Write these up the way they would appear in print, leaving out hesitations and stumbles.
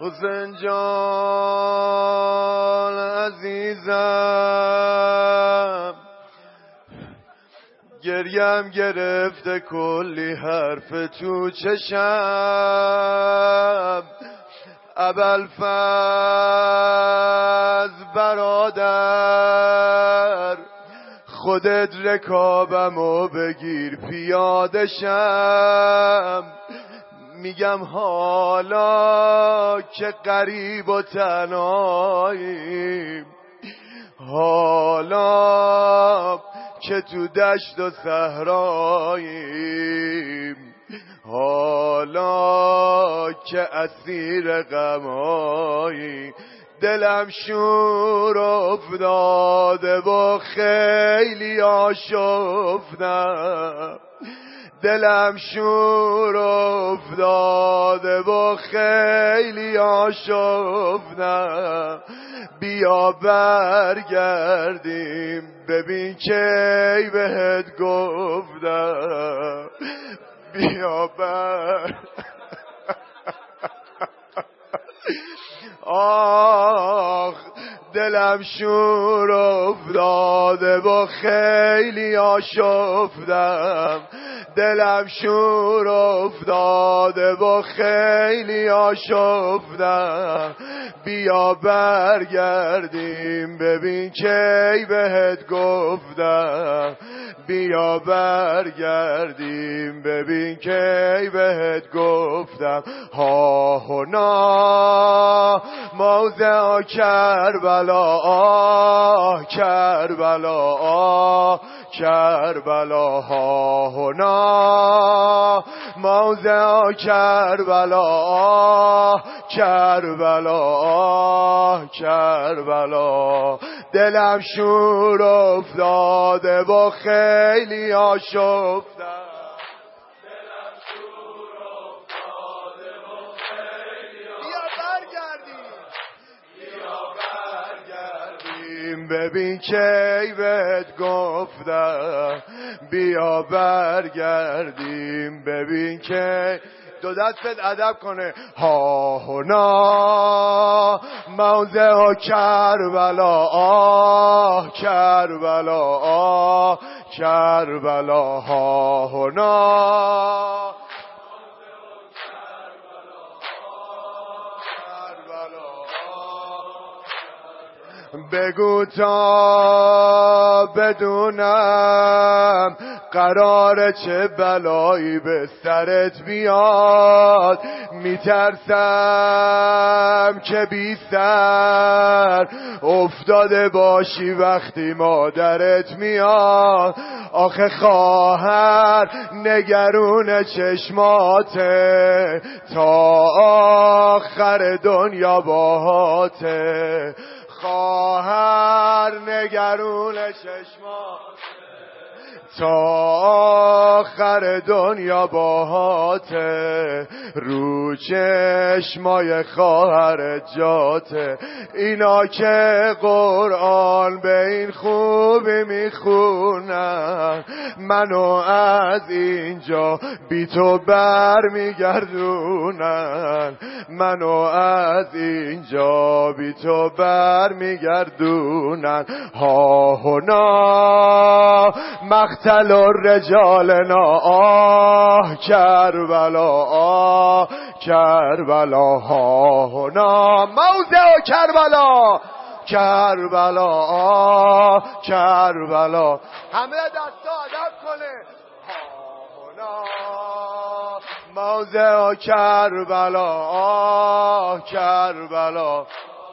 حسین جان عزیزم، گریم گرفته کلی حرف تو چشم. ابوالفضل برادر، خودت رکابمو بگیر پیاده شم. میگم حالا که غریب و تنهاییم، حالا که تو دشت و صحراییم، حالا که اسیر غماییم. دلم شور افتاده و خیلی آشفتم، دلم شور افتاده و خیلی آشفتم. بیا برگردیم ببین کی بهت گفتم. بیا آخ دلم شور افتاده و خیلی آشفتم، دلم شور افتاده و خیلی آشفتم. بیا برگردیم ببین کی بهت گفتم، بیا برگردیم ببین کی بهت گفتم. ها هنا موضع کربلا، آه کربلا، آه کربلا. ها هنا موضع کربلا، آه کربلا، آه کربلا. دلم شور افتاده و خیلی آشفتم، دلم شور افتاده و خیلی آشفتم. بیا برگردیم ببین کی بهت گفتم، بیا برگردیم ببین کی. دو دستت ادب کنه. ها هنا موضع کربلا، آه کربلا، آه کربلا. ها هنا بگو تا بدونم قراره چه بلایی به سرت بیاد. میترسم که بی سر افتاده باشی وقتی مادرت میاد. آخه خواهر نگرون چشماته تا آخر دنیا باهاته. خواهر نگرون چشماته تا آخر دنیا باهاته. رو چشمای خواهر جاته. اینا که قرآن به این خوبی میخونن، منو از اینجا بی تو بر میگردونن، منو از اینجا بی تو بر میگردونن. ها هنا مقتل الرجالنا، آه کربلا، آه کربلا. ها هنا موضع کربلا، کربلا، آه کربلا. همه دستا ادب کنه. ها هنا موضع کربلا، آه کربلا.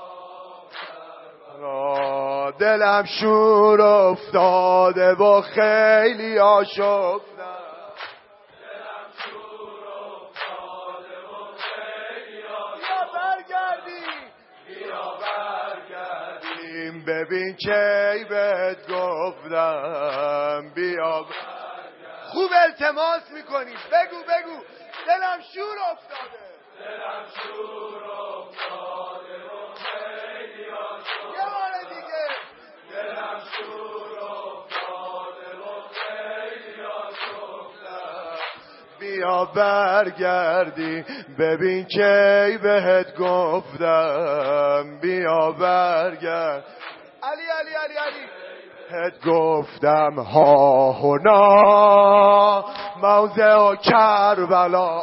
دلم شور افتاده و خیلی آشفتم، دلم شور افتاده و خیلی آشفتم. بیا برگردیم ببین کی بهت گفتم، بیا برگردیم. خوب التماس میکنی. بگو بگو دلم شور افتاده، دلم شور افتاده و خیلی آشفتم. یه بار دیگه دلم شور افتاده و خیلی آشفتم. بیا بیا برگردی ببین کی بهت گفتم بیا برگرد علی علی علی علی بهت گفتم ها هنا موضع کربلا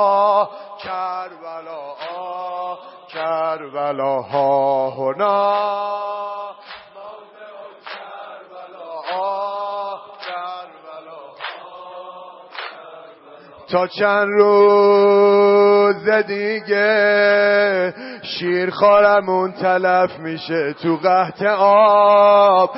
کربلا کربلا ها هنا تا چند روز دیگه شیرخوارمون تلف میشه تو قحط آب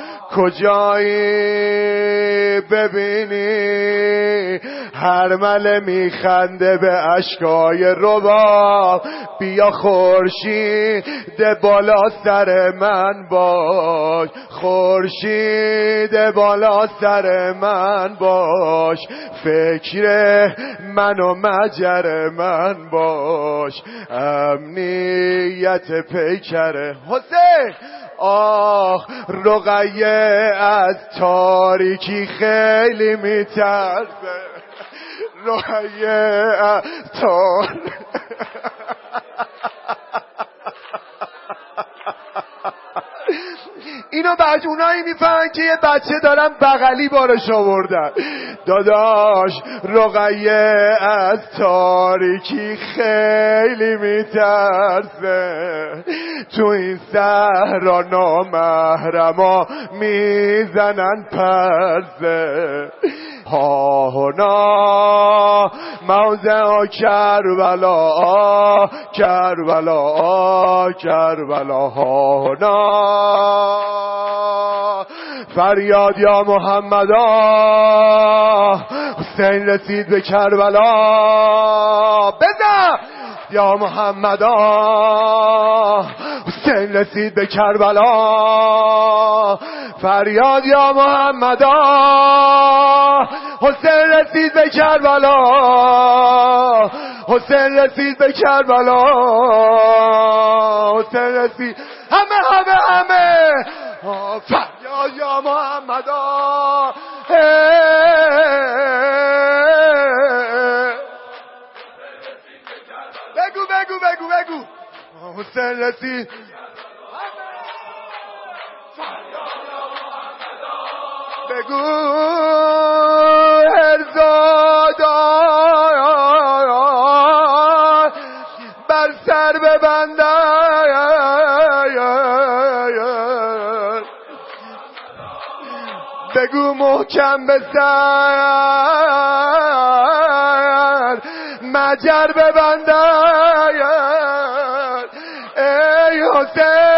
کجایی ببینی هرمله میخنده به اشکای رباب بیا خورشید بالا سر من باش خورشید بالا سر من باش فکر من و مجر من باش امنیت پیکر حسین آه رقیه از تاریکی خیلی میترسه رقیه از تاریکی اینو بعد اونایی میفهمن که یه بچه دارن بغلی بارش آوردن داداش رقیه از تاریکی خیلی میترسه تو این صحرا نامحرما میزنن پرسه ها هنا موضع کربلا کربلا کربلا ها هنا فریاد یا محمدا حسین رسید به کربلا بزن یا محمدا حسین رسید به کربلا فریاد یا محمدا حسین رسید به کربلا حسین رسید به کربلا حسین رسید همه فریاد یا محمدا بگو حسین رسید بگو هرزادان بر سر ببندن بگو محکم بسر مجر ببندن ای حسین